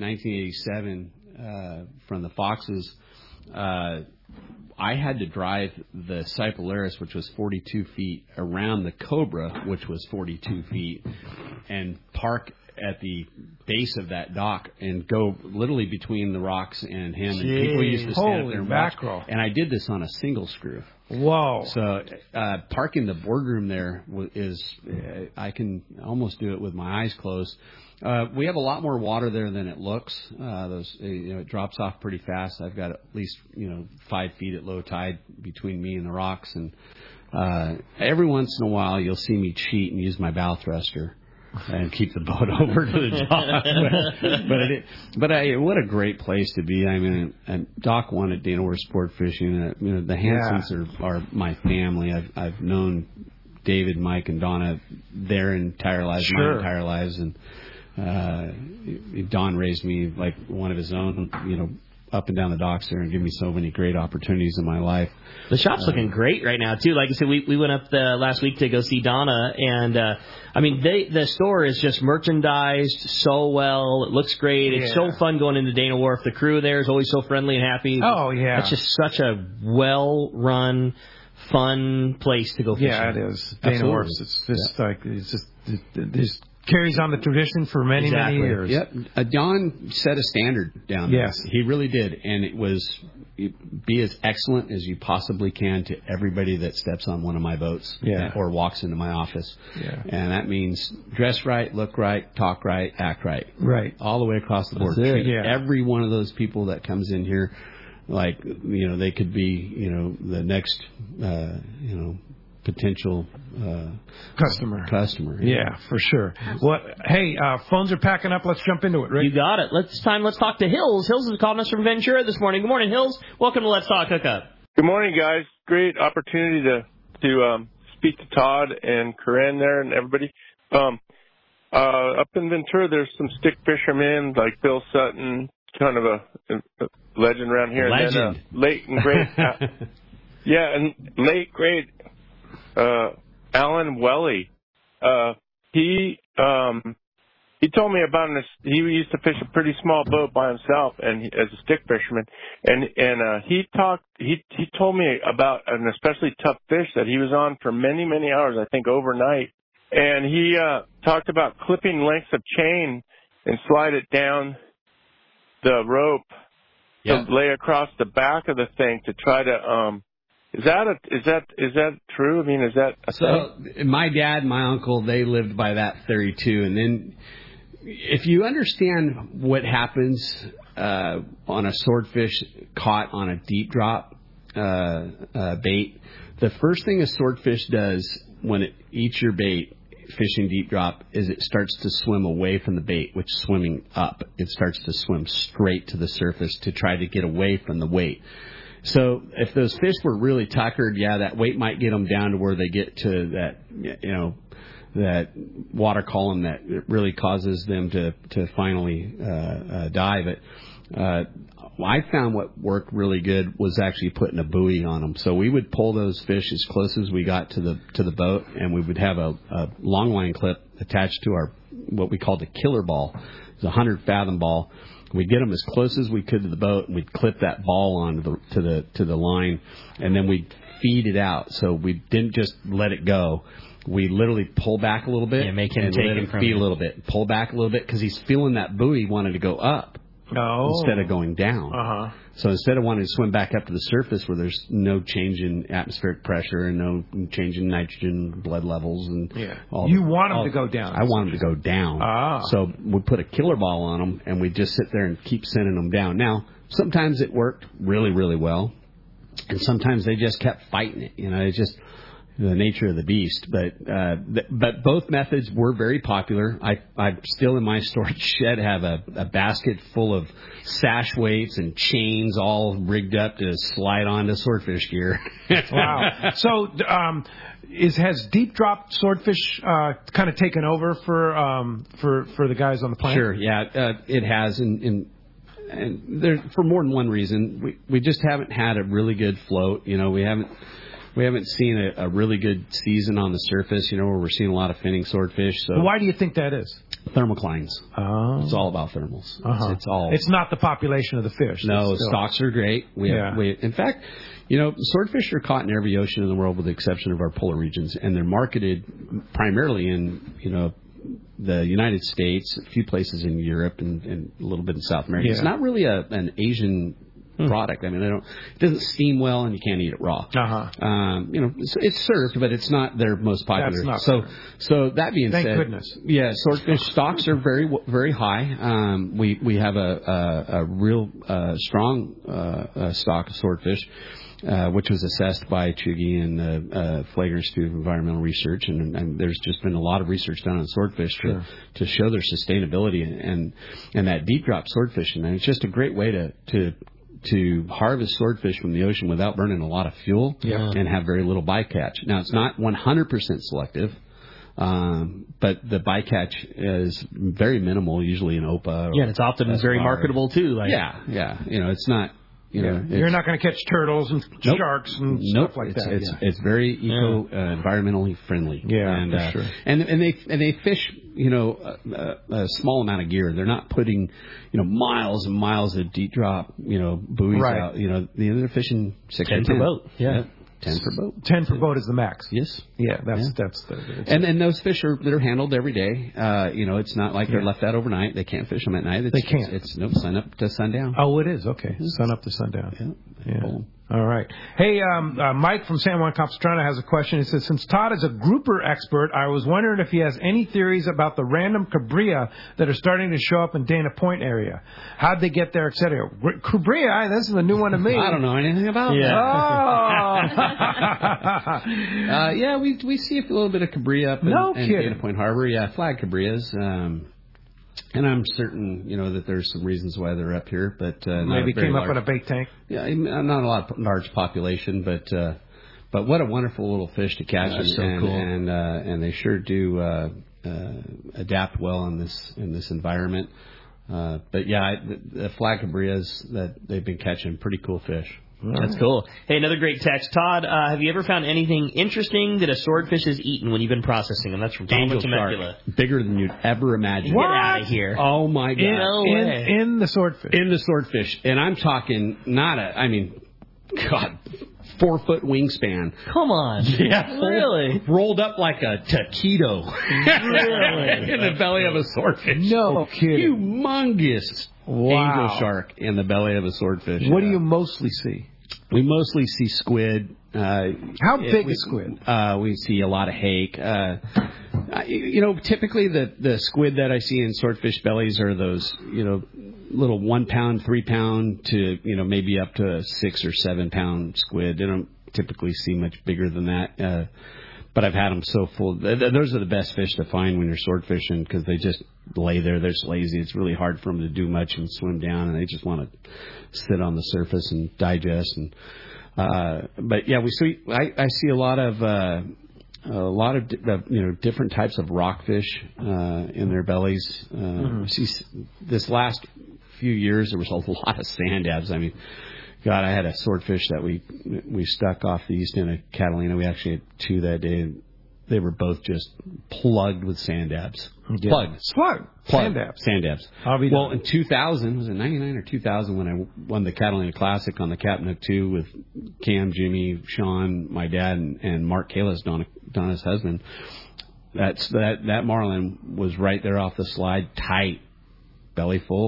1987 from the Foxes, I had to drive the Cypolaris, which was 42 feet, around the Cobra, which was 42 feet, and park at the base of that dock and go literally between the rocks and him. And people used to stand up there and watch. And I did this on a single screw. Whoa. So parking the boardroom there is, I can almost do it with my eyes closed. We have a lot more water there than it looks. It drops off pretty fast. I've got at least 5 feet at low tide between me and the rocks, and every once in a while you'll see me cheat and use my bow thruster and keep the boat over to the dock. but what a great place to be. I mean, Dock 1 at Dana Wharf Sport Fishing. The Hansons are my family. I've known David, Mike, and Donna their entire lives, my entire lives, and Don raised me like one of his own, up and down the docks there and give me so many great opportunities in my life. The shop's looking great right now, too. Like I said, we went up last week to go see Donna, and, the store is just merchandised so well. It looks great. It's so fun going into Dana Wharf. The crew there is always so friendly and happy. Oh, yeah. It's just such a well-run, fun place to go fishing. Yeah, it is. Dana Wharf, it's just carries on the tradition for many years. Yep. Don set a standard down there. Yes. He really did. And it was be as excellent as you possibly can to everybody that steps on one of my boats or walks into my office. Yeah. And that means dress right, look right, talk right, act right. Right. All the way across the board. Treat every one of those people that comes in here like, they could be, the next, potential customer. Yeah, for sure. Well, hey, phones are packing up. Let's jump into it, Rick. You got it. Let's talk to Hills. Hills is calling us from Ventura this morning. Good morning, Hills. Welcome to Let's Talk Hookup. Good morning, guys. Great opportunity to speak to Todd and Corinne there and everybody. Up in Ventura, there's some stick fishermen like Bill Sutton, kind of a legend around here. Legend. And then late and great. And late great. Alan Welly, he told me about he used to fish a pretty small boat by himself and as a stick fisherman, and he told me about an especially tough fish that he was on for many hours, I think overnight, and he talked about clipping lengths of chain and slide it down the rope to lay across the back of the thing to try to Is that true? I mean, is that a thing? My dad and my uncle, they lived by that theory too. And then if you understand what happens on a swordfish caught on a deep drop bait, the first thing a swordfish does when it eats your bait, fishing deep drop, is it starts to swim away from the bait, which is swimming up. It starts to swim straight to the surface to try to get away from the weight. So if those fish were really tuckered, that weight might get them down to where they get to that, that water column that really causes them to finally die. But I found what worked really good was actually putting a buoy on them. So we would pull those fish as close as we got to the boat, and we would have a long line clip attached to our what we called a killer ball. It's a 100-fathom ball. We'd get them as close as we could to the boat, and we'd clip that ball onto the line, and then we'd feed it out. So we didn't just let it go. We literally pull back a little bit make him and take let him from feed you. a little bit. Pull back a little bit because he's feeling that buoy wanted to go up. instead of going down. Uh-huh. So instead of wanting to swim back up to the surface where there's no change in atmospheric pressure and no change in nitrogen blood levels and you want them to go down. I want them to go down. Ah. So we put a killer ball on them and we just sit there and keep sending them down. Now, sometimes it worked really, really well, and sometimes they just kept fighting it. It's just the nature of the beast. But both methods were very popular. I still in my storage shed have a basket full of sash weights and chains all rigged up to slide onto swordfish gear. Wow. So has deep drop swordfish kind of taken over for the guys on the plane? Sure. Yeah, it has. And there, for more than one reason, we just haven't had a really good float. We haven't seen a really good season on the surface, where we're seeing a lot of finning swordfish. So why do you think that is? Thermoclines. Oh. It's all about thermals. Uh-huh. It's not the population of the fish. No, stocks are great. In fact, swordfish are caught in every ocean in the world with the exception of our polar regions, and they're marketed primarily in, the United States, a few places in Europe, and a little bit in South America. Yeah. It's not really an Asian product. I mean, it doesn't steam well, and you can't eat it raw. Uh-huh. It's served, but it's not their most popular. That's not so that being Thank said, goodness. Yeah, swordfish stocks are very, very high. We have a real strong stock of swordfish, which was assessed by Chugi and the Flagler Institute of Environmental Research, and there's just been a lot of research done on swordfish to show their sustainability and that deep drop swordfish, and it's just a great way to harvest swordfish from the ocean without burning a lot of fuel and have very little bycatch. Now, it's not 100% selective, but the bycatch is very minimal, usually in OPA. And it's often very marketable, too. It's not... You're not going to catch turtles and sharks and stuff like that. It's very environmentally friendly. Yeah, for sure. And they fish, a small amount of gear. They're not putting, miles and miles of deep drop, buoys out. They're fishing 6 or 10 per boat. Yeah. 10 per boat. 10 per boat is the max. Yes. Yeah, that's and those fish they're handled every day. It's not like they're left out overnight. They can't fish them at night. They can't. It's sun up to sundown. Oh, it is. Okay. Sun up to sundown. Yeah. All right. Hey, Mike from San Juan Capistrano has a question. He says, since Todd is a grouper expert, I was wondering if he has any theories about the random cabria that are starting to show up in Dana Point area. How'd they get there, et cetera? Cabria, this is a new one to me. I don't know anything about that. We see a little bit of cabria up in Dana Point Harbor. Yeah, flag cabrias. And I'm certain, that there's some reasons why they're up here, but maybe came up in a bait tank. Yeah, not a large population, but what a wonderful little fish to catch. That's so cool. And they sure do adapt well in this environment. The flag cabrias that they've been catching, pretty cool fish. That's cool. Hey, another great text. Todd, have you ever found anything interesting that a swordfish has eaten when you've been processing them? That's from Angel Temecula. Bigger than you'd ever imagine. Get out of here. Oh, my God. In the swordfish. In the swordfish. And I'm talking 4-foot wingspan. Come on. Yeah. Really? Rolled up like a taquito. Really? In the belly of a swordfish. No kidding. Humongous angel shark in the belly of a swordfish. What do you mostly see? We mostly see squid. How big is squid? We see a lot of hake. Typically the squid that I see in swordfish bellies are those, little 1 pound, 3 pound to, maybe up to a 6 or 7 pound squid. They don't typically see much bigger than that. But I've had them so full. Those are the best fish to find when you're sword fishing because they just lay there. They're just lazy. It's really hard for them to do much and swim down, and they just want to sit on the surface and digest. And I see a lot of different types of rockfish in their bellies. This last few years, there was a lot of sand dabs. I mean, God, I had a swordfish that we stuck off the east end of Catalina. We actually had 2 that day. They were both just plugged with sand dabs. Yeah. Plugged. Sand dabs. Well, in 2000, was it 99 or 2000 when I won the Catalina Classic on the Captain Hook 2 with Cam, Jimmy, Sean, my dad, and Mark Kalis, Donna's husband. That marlin was right there off the slide, tight, belly full.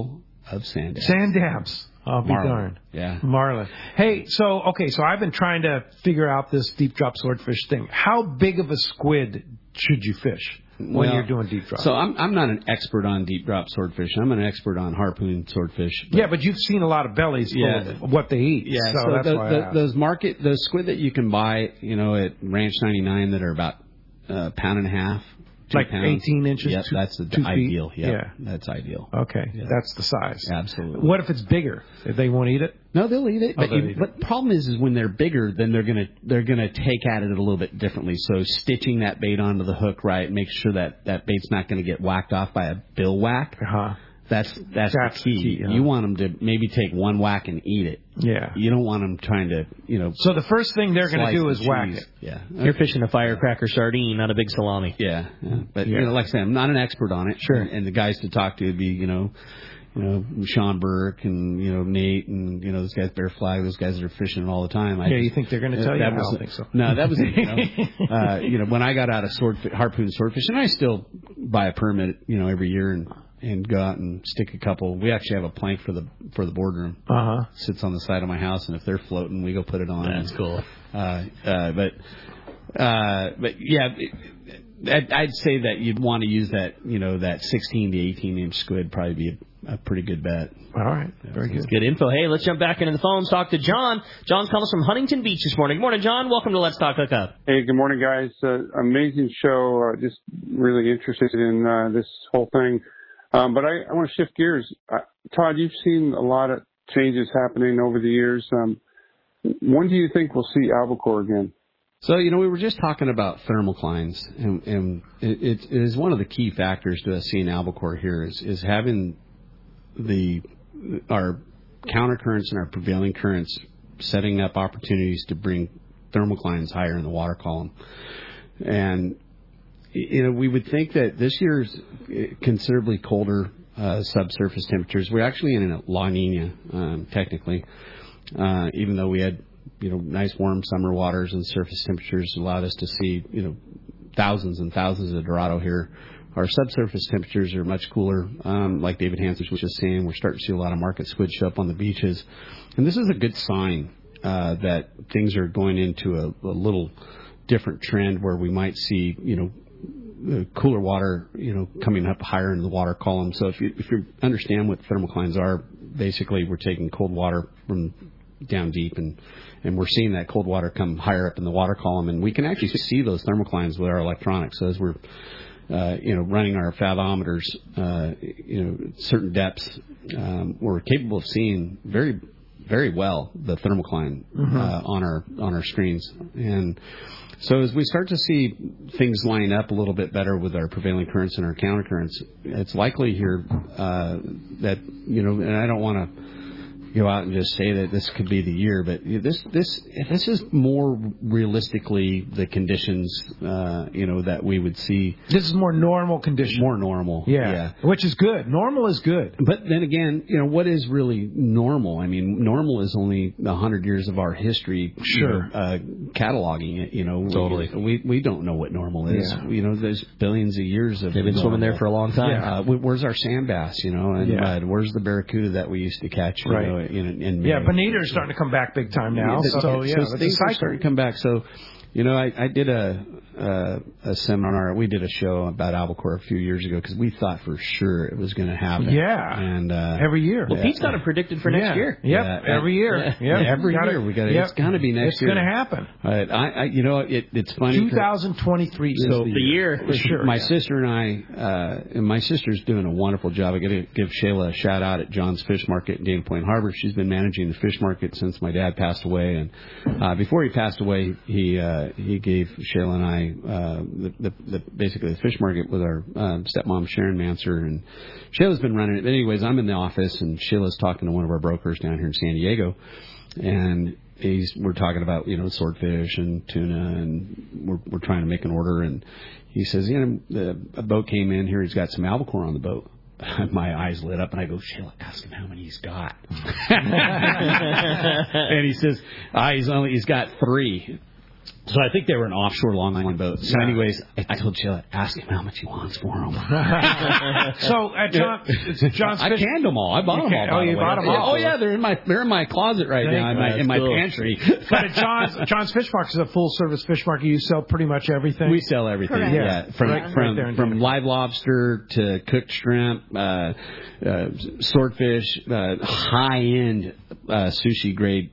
sand dabs. Sand dabs. I'll be darned. Yeah. Marlin. Hey, so I've been trying to figure out this deep drop swordfish thing. How big of a squid should you fish when you're doing deep drop? So I'm not an expert on deep drop swordfish. I'm an expert on harpoon swordfish. But you've seen a lot of bellies full of what they eat. Yeah, so that's why I asked. those squid that you can buy, at Ranch 99 that are about a pound and a half. Like pounds. 18 inches? Yep, that's the 2 ideal. feet? Yep, Yeah. That's ideal. Okay, that's the size. Absolutely. What if it's bigger? They won't eat it? No, they'll eat it. Oh, they'll eat it. But the problem is when they're bigger, then they're gonna take at it a little bit differently. So stitching that bait onto the hook right, make sure that bait's not going to get whacked off by a bill whack. That's the key. You want them to maybe take one whack and eat it. Yeah. You don't want them trying to, So the first thing they're going to do is whack it. Yeah. You're fishing a firecracker sardine, not a big salami. Yeah. But like I said, I'm not an expert on it. Sure. And the guys to talk to would be, Sean Burke and Nate and those guys, Bear Flag, those guys that are fishing it all the time. You think they're going to tell you? I don't think so. No, that was when I got out of harpoon swordfish, and I still buy a permit, every year and go out and stick a couple. We actually have a plank for the boardroom. Sits on the side of my house, and if they're floating, we go put it on. That's cool. But yeah, I'd say that you'd want to use that that 16 to 18 inch squid probably be a pretty good bet. All right, very good. Good info. Hey, let's jump back into the phones. Talk to John. John's calling us from Huntington Beach this morning. Good morning, John. Welcome to Let's Talk Hookup. Hey, good morning, guys. Amazing show. Just really interested in this whole thing. But I want to shift gears. Todd, you've seen a lot of changes happening over the years. When do you think we'll see albacore again? So, we were just talking about thermoclines, and it is one of the key factors to us seeing albacore here is having our countercurrents and our prevailing currents setting up opportunities to bring thermoclines higher in the water column. And we would think that this year's considerably colder subsurface temperatures. We're actually in a La Nina, technically, even though we had nice warm summer waters and surface temperatures allowed us to see thousands and thousands of Dorado here. Our subsurface temperatures are much cooler. Like David Hansen was just saying, we're starting to see a lot of market squid show up on the beaches, and this is a good sign that things are going into a little different trend where we might see cooler water, coming up higher in the water column. So if you understand what thermoclines are, basically we're taking cold water from down deep and we're seeing that cold water come higher up in the water column, and we can actually see those thermoclines with our electronics. So as we're running our fathometers, certain depths, we're capable of seeing very, very well the thermocline on our screens. And so as we start to see things line up a little bit better with our prevailing currents and our countercurrents, it's likely here that and I don't want to go out and just say that this could be the year, but this is more realistically the conditions that we would see. This is more normal conditions. More normal, yeah, which is good. Normal is good. But then again, what is really normal? I mean, normal is only 100 years of our history. Sure, cataloging it. Totally. We don't know what normal is. Yeah. There's billions of years of. They've been swimming there for a long time. Yeah. Where's our sand bass? And where's the barracuda that we used to catch? Right. Bonita is starting to come back big time now. So things are starting to come back. So, I did a seminar. We did a show about albacore a few years ago because we thought for sure it was going to happen. Yeah, and every year. Well, Pete's got it predicted for next year. Yep, every year. Every year we got it. It's going to be next year. It's going to happen. It's funny. 2023 is the year for sure. My sister and I, and my sister's doing a wonderful job. I got to give Shayla a shout out at John's Fish Market in Dana Point Harbor. She's been managing the fish market since my dad passed away, and before he passed away, he gave Shayla and I basically the fish market with our stepmom Sharon Manser, and Shayla's been running it. But anyways, I'm in the office and Shayla's talking to one of our brokers down here in San Diego, and we're talking about swordfish and tuna, and we're trying to make an order, and he says a boat came in here. He's got some albacore on the boat. My eyes lit up, and I go, Sheila, ask him how many he's got. And he says, he's got 3. So I think they were an offshore longline boat. So anyways, I told Jill, ask him how much he wants for them. So John's I canned them all. I bought them all. Oh, you bought them all? Oh yeah, they're in my closet right now in my pantry. But at John's Fish Market is a full service fish market. You sell pretty much everything. We sell everything. Correct. Yeah, from live lobster to cooked shrimp, swordfish, high end sushi grade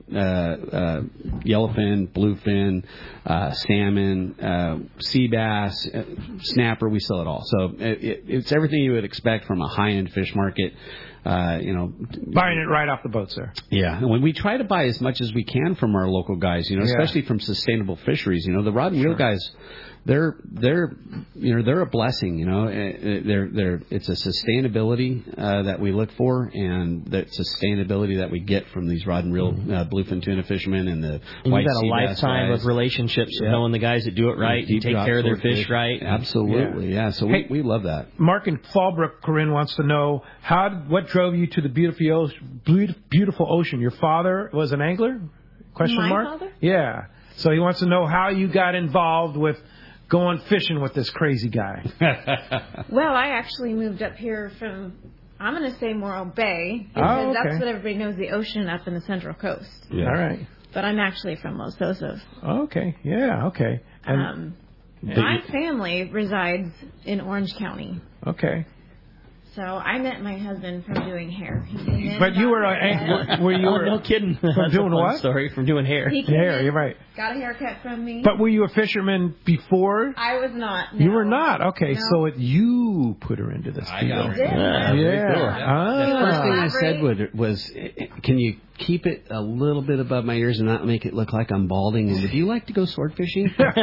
yellowfin, bluefin. Salmon, sea bass, snapper, we sell it all. So it's everything you would expect from a high-end fish market. Buying it right off the boat, sir. Yeah, and when we try to buy as much as we can from our local guys, especially from sustainable fisheries. The rod and reel guys, they're a blessing. It's a sustainability that we look for, and that sustainability that we get from these rod and reel bluefin tuna fishermen and the white sea bass guys. You've got a lifetime of relationships knowing the guys that do it right and take care of their fish right. Absolutely, yeah. So we love that. Mark in Fallbrook, Corinne wants to know what drove you to the beautiful ocean. Your father was an angler? Question mark? My father? Yeah. So he wants to know how you got involved with going fishing with this crazy guy. Well, I actually moved up here from, I'm going to say Morro Bay, because that's what everybody knows, the ocean up in the Central Coast. Yeah. All right. But I'm actually from Los Osos. Okay. Yeah. Okay. And my family resides in Orange County. Okay. So I met my husband from doing hair. But you were no kidding. From doing what? Story from doing hair. Hair, you're right. Got a haircut from me. But were you a fisherman before? I was not. No. You were not. Okay, no. So you put her into this. I got her. The first thing I said was, can you keep it a little bit above my ears and not make it look like I'm balding? And would you like to go sword fishing? Yeah,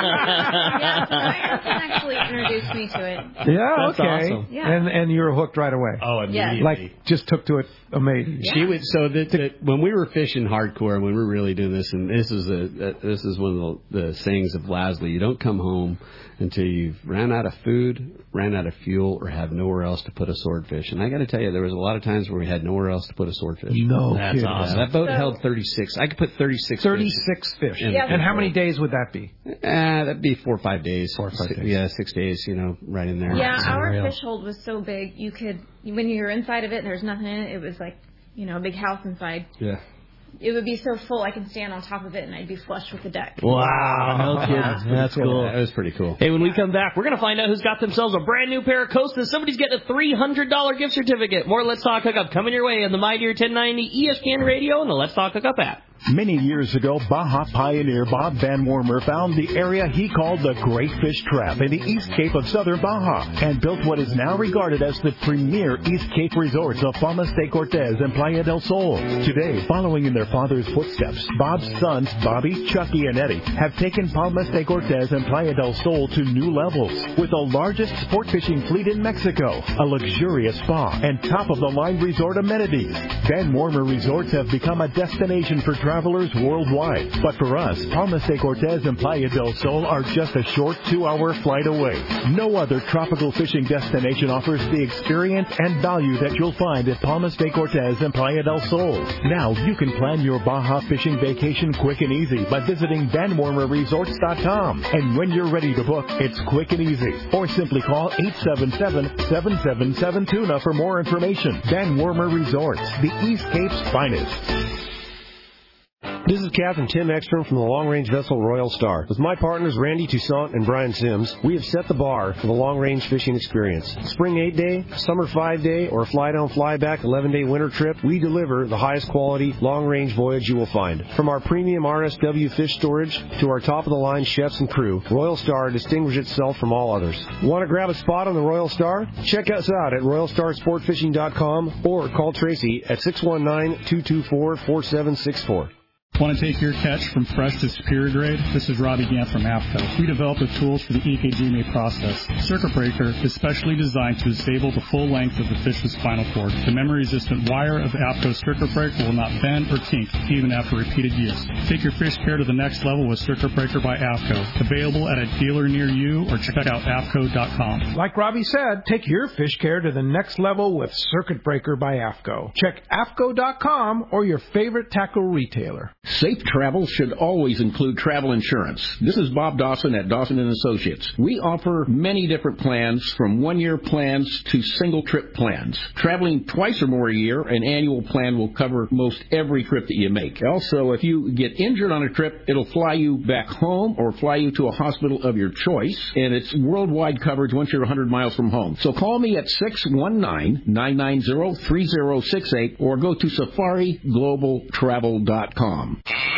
my husband actually introduced me to it. Yeah, that's okay. Awesome. Yeah. And you were hooked right away. Oh, immediately. Like just took to it amazing. Yeah. She would. So when we were fishing hardcore, when we were really doing this, and this is one of the sayings of Lasley: you don't come home until you've ran out of food, ran out of fuel, or have nowhere else to put a swordfish. And I got to tell you, there was a lot of times where we had nowhere else to put a swordfish. No, that's awesome. That boat held 36. I could put 36. 36 fish. And how many days would that be? That'd be 4 or 5 days. 4 or 5 days. Yeah, 6 days. Right in there. Yeah, our fish hold was so big, you could, when you were inside of it and there's nothing in it, it was like, a big house inside. Yeah. It would be so full I could stand on top of it and I'd be flush with the deck. Wow, no kidding. That's cool. That was pretty cool. Hey, when we come back, we're going to find out who's got themselves a brand new pair of Costas. Somebody's getting a $300 gift certificate. More Let's Talk Hookup coming your way on the My Dear 1090 ESPN Radio and the Let's Talk Hookup app. Many years ago, Baja pioneer Bob Van Wormer found the area he called the Great Fish Trap in the East Cape of southern Baja and built what is now regarded as the premier East Cape resorts of Palmas de Cortez and Playa del Sol. Today, following in their father's footsteps, Bob's sons, Bobby, Chucky, and Eddie, have taken Palmas de Cortez and Playa del Sol to new levels with the largest sport fishing fleet in Mexico, a luxurious spa, and top-of-the-line resort amenities. Van Wormer Resorts have become a destination for travelers worldwide. But for us, Palmas de Cortez and Playa del Sol are just a short 2-hour flight away. No other tropical fishing destination offers the experience and value that you'll find at Palmas de Cortez and Playa del Sol. Now you can plan your Baja fishing vacation quick and easy by visiting VanWormerResorts.com. And when you're ready to book, it's quick and easy. Or simply call 877-7772 for more information. Van Wormer Resorts, the East Cape's finest. This is Captain Tim Ekstrom from the long-range vessel Royal Star. With my partners Randy Toussaint and Brian Sims, we have set the bar for the long-range fishing experience. Spring 8-day, summer 5-day, or fly-down, fly-back 11-day winter trip, we deliver the highest quality long-range voyage you will find. From our premium RSW fish storage to our top-of-the-line chefs and crew, Royal Star distinguishes itself from all others. Want to grab a spot on the Royal Star? Check us out at RoyalStarSportFishing.com or call Tracy at 619-224-4764. Want to take your catch from fresh to superior grade? This is Robbie Gant from AFCO. We developed the tools for the EKG process. Circuit Breaker is specially designed to disable the full length of the fish's spinal cord. The memory-resistant wire of AFCO's Circuit Breaker will not bend or kink even after repeated use. Take your fish care to the next level with Circuit Breaker by AFCO. Available at a dealer near you or check out AFCO.com. Like Robbie said, take your fish care to the next level with Circuit Breaker by AFCO. Check AFCO.com or your favorite tackle retailer. Safe travel should always include travel insurance. This is Bob Dawson at Dawson & Associates. We offer many different plans, from one-year plans to single-trip plans. Traveling twice or more a year, an annual plan will cover most every trip that you make. Also, if you get injured on a trip, it'll fly you back home or fly you to a hospital of your choice, and it's worldwide coverage once you're 100 miles from home. So call me at 619-990-3068 or go to safariglobaltravel.com.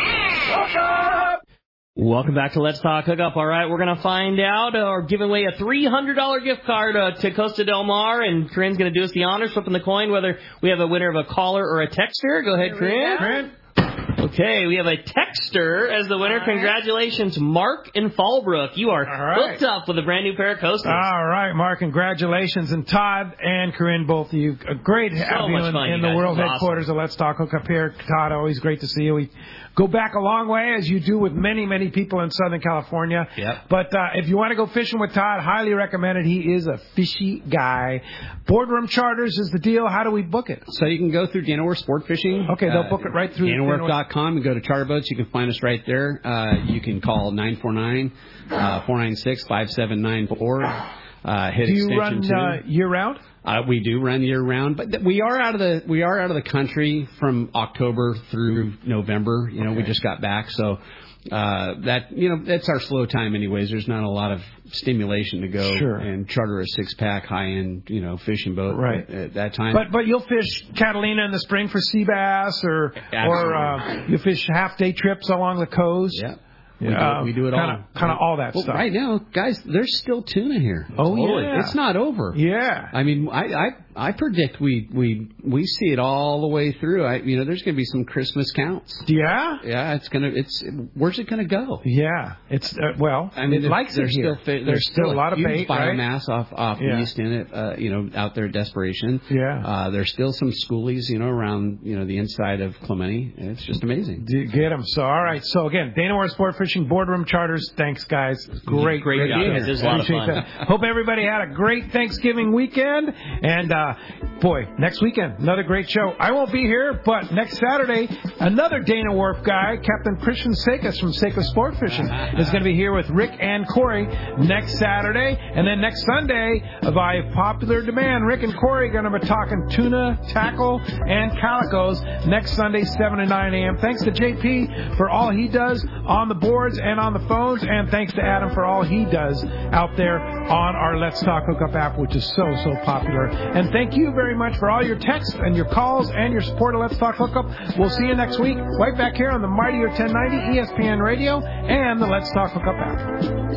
Welcome back to Let's Talk Hookup. All right, we're going to find out or give away a $300 gift card to Costa Del Mar, and Corinne's going to do us the honors, flipping the coin whether we have a winner of a caller or a texter. Go ahead, Corinne. Okay, we have a texter as the winner. Congratulations, Mark in Fallbrook. You are hooked up with a brand new pair of Costas. All right, Mark, congratulations. And Todd and Corinne, both of you, great having you in the world headquarters of Let's Talk Hookup here. Todd, always great to see you. We go back a long way, as you do with many, many people in Southern California. Yep. But if you want to go fishing with Todd, highly recommend it. He is a fishy guy. Boardroom Charters is the deal. How do we book it? So you can go through Dana Wharf Sport Fishing. Okay, they'll book it right through DanaWharf.com and go to Charter Boats. You can find us right there. You can call 949-496-5794. Do you run year-round? We do run year-round, but we are out of the country from October through November. We just got back, so that's our slow time, anyways. There's not a lot of stimulation to go and charter a 6-pack high-end fishing boat at that time. But you'll fish Catalina in the spring for sea bass, or you fish half-day trips along the coast. Yeah. We do it all. Kind of all that stuff. Right now, guys, there's still tuna here. Oh, yeah. It's not over. Yeah. I mean, I predict we see it all the way through. There's going to be some Christmas counts. Yeah? Yeah, where's it going to go? Yeah. It's, it likes it here. There's still a lot of bait, biomass off east in it, out there at Desperation. Yeah. There's still some schoolies, around, the inside of Clemente. It's just amazing. Get them. So, all right. So, again, Dana Wharf Sport Fishing Boardroom Charters. Thanks, guys. Great job. It was a lot of fun. Hope everybody had a great Thanksgiving weekend. And, next weekend, another great show. I won't be here, but next Saturday, another Dana Wharf guy, Captain Christian Sakis from Sakis Sport Fishing, is going to be here with Rick and Corey next Saturday. And then next Sunday, by popular demand, Rick and Corey are going to be talking tuna, tackle, and calicos next Sunday, 7 to 9 a.m. Thanks to JP for all he does on the boards and on the phones, and thanks to Adam for all he does out there on our Let's Talk Hookup app, which is so popular. And thank you very much for all your texts and your calls and your support of Let's Talk Hookup. We'll see you next week right back here on the Mightier 1090 ESPN Radio and the Let's Talk Hookup app.